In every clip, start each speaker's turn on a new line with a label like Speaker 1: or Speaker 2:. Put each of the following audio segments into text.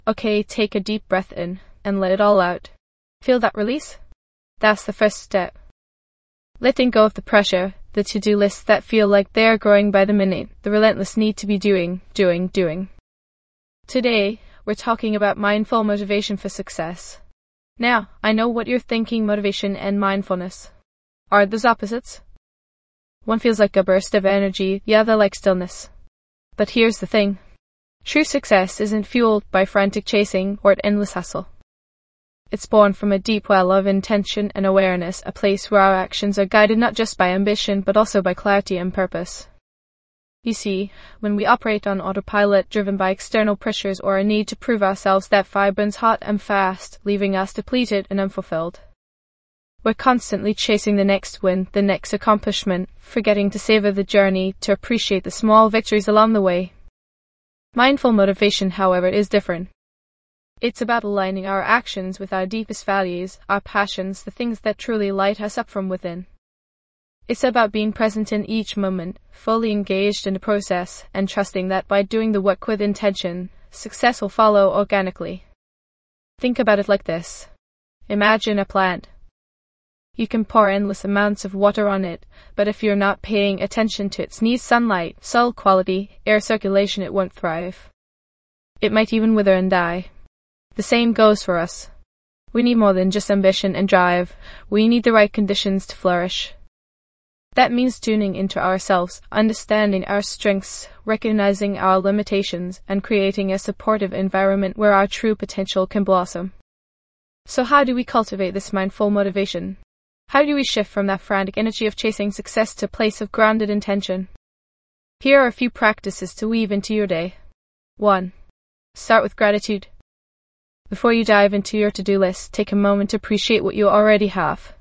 Speaker 1: Okay, take a deep breath in and let it all out. Feel that release? That's the first step. Letting go of the pressure, the to-do lists that feel like they're growing by the minute, the relentless need to be doing. Today, we're talking about mindful motivation for success. Now, I know what you're thinking: motivation and mindfulness. Are those opposites? One feels like a burst of energy, the other like stillness. But here's the thing. True success isn't fueled by frantic chasing or endless hustle. It's born from a deep well of intention and awareness, a place where our actions are guided not just by ambition but also by clarity and purpose. You see, when we operate on autopilot, driven by external pressures or a need to prove ourselves, that fire burns hot and fast, leaving us depleted and unfulfilled. We're constantly chasing the next win, the next accomplishment, forgetting to savor the journey, to appreciate the small victories along the way. Mindful motivation, however, is different. It's about aligning our actions with our deepest values, our passions, the things that truly light us up from within. It's about being present in each moment, fully engaged in the process, and trusting that by doing the work with intention, success will follow organically. Think about it like this. Imagine a plant. You can pour endless amounts of water on it, but if you're not paying attention to its needs, sunlight, soil quality, air circulation, it won't thrive. It might even wither and die. The same goes for us. We need more than just ambition and drive. We need the right conditions to flourish. That means tuning into ourselves, understanding our strengths, recognizing our limitations, and creating a supportive environment where our true potential can blossom. So how do we cultivate this mindful motivation? How do we shift from that frantic energy of chasing success to a place of grounded intention? Here are a few practices to weave into your day. 1. Start with gratitude. Before you dive into your to-do list, take a moment to appreciate what you already have.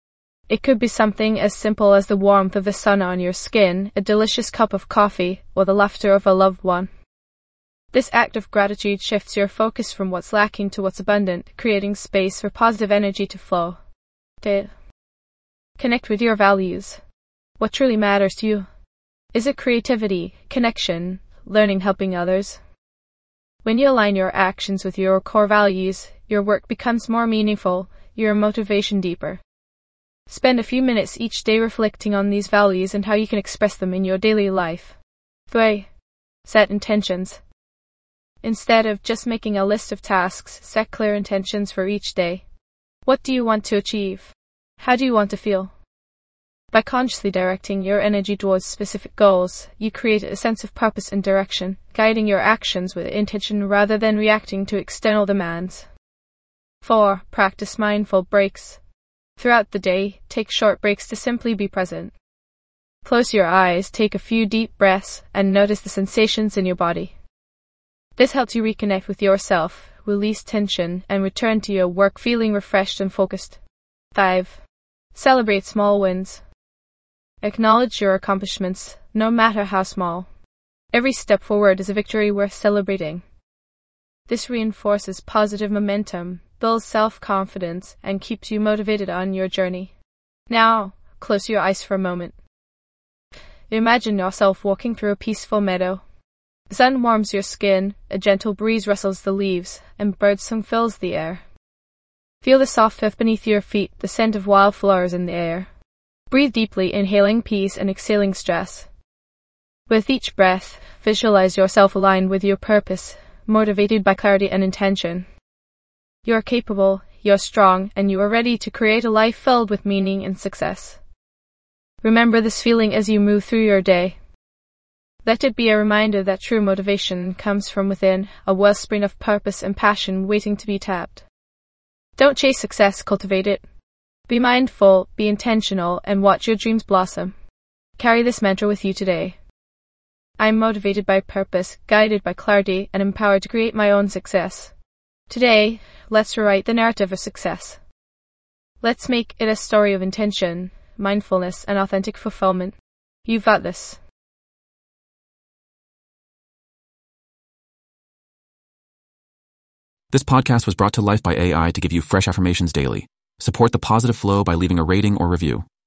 Speaker 1: It could be something as simple as the warmth of the sun on your skin, a delicious cup of coffee, or the laughter of a loved one. This act of gratitude shifts your focus from what's lacking to what's abundant, creating space for positive energy to flow. 2. Connect with your values. What truly matters to you? Is it creativity, connection, learning, helping others? When you align your actions with your core values, your work becomes more meaningful, your motivation deeper. Spend a few minutes each day reflecting on these values and how you can express them in your daily life. 3. Set intentions. Instead of just making a list of tasks, set clear intentions for each day. What do you want to achieve? How do you want to feel? By consciously directing your energy towards specific goals, you create a sense of purpose and direction, guiding your actions with intention rather than reacting to external demands. 4. Practice mindful breaks. Throughout the day, take short breaks to simply be present. Close your eyes, take a few deep breaths, and notice the sensations in your body. This helps you reconnect with yourself, release tension, and return to your work feeling refreshed and focused. 5. Celebrate small wins. Acknowledge your accomplishments, no matter how small. Every step forward is a victory worth celebrating. This reinforces positive momentum, builds self-confidence, and keeps you motivated on your journey. Now, close your eyes for a moment. Imagine yourself walking through a peaceful meadow. The sun warms your skin, a gentle breeze rustles the leaves, and birdsong fills the air. Feel the soft earth beneath your feet, the scent of wildflowers in the air. Breathe deeply, inhaling peace and exhaling stress. With each breath, visualize yourself aligned with your purpose, motivated by clarity and intention. You are capable, you are strong, and you are ready to create a life filled with meaning and success. Remember this feeling as you move through your day. Let it be a reminder that true motivation comes from within, a wellspring of purpose and passion waiting to be tapped. Don't chase success, cultivate it. Be mindful, be intentional, and watch your dreams blossom. Carry this mantra with you today. I'm motivated by purpose, guided by clarity, and empowered to create my own success. Today, let's rewrite the narrative of success. Let's make it a story of intention, mindfulness, and authentic fulfillment. You've got this.
Speaker 2: This podcast was brought to life by AI to give you fresh affirmations daily. Support the positive flow by leaving a rating or review.